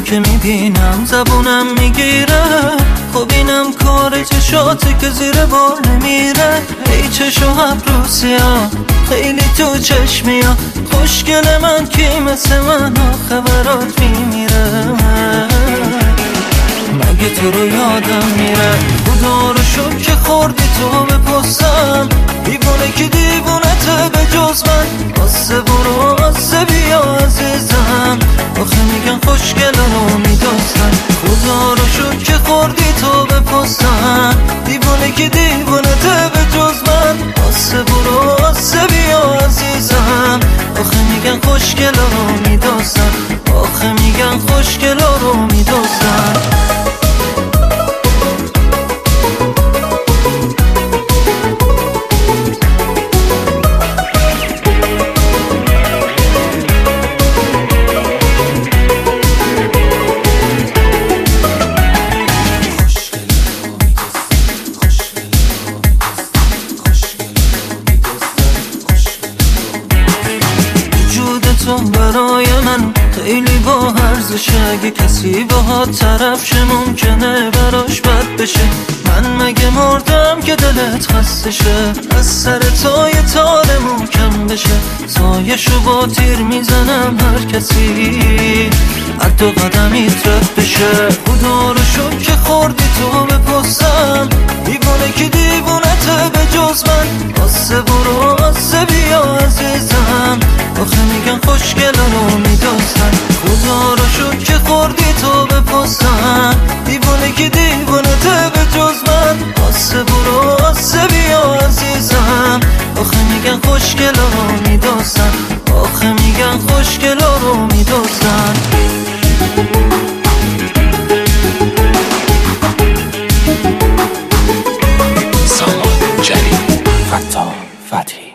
که میبینم زبونم میگیره، خب اینم کار چشاتی که زیر بار نمیره. ای چشو ابروسیا خیلی تو چشمیا، خوشگل من کی مثل من خبرات میمیره. مگه تو رو یادم میره خدا رو شد که خوردی تو به پستم، دیوونه که دیوونته به جز من. آسه برو آسه بیا عزیزم، آخه میگن خوشگل رو میدوزن. خدا رو شد که خوردی تو به پستم، دیوونه که دیوونته به جز من. آسه برو آسه بیا عزیزم، آخه میگن خوشگل رو میدوزن، آخه میگن خوشگل رو میدوزن. تو برای من خیلی با ارزشه، اگه کسی باهات طرف شه ممکنه براش بد بشه. من مگه مردم که دلت خسته شه، از سر تو یه تار محکم بشه. سایشو با تیر میزنم هر کسی حتی قدمیت رد بشه. خدا رو شد که خوردی تو به پستم، دیوانه که دیوونته به جز من. آسه برو آسه بیا عزیزم، آخه میگن خوشگل رو میدوزن. خدا رو شد که خوردی تو به پستم، دیوانه که دیوونته به جز من. آسه برو آسه بیا عزیزم، آخه میگن خوشگل رو میدوزن، آخه میگن خوشگل رو میدوزن. سامان جری، فتاح فتحی.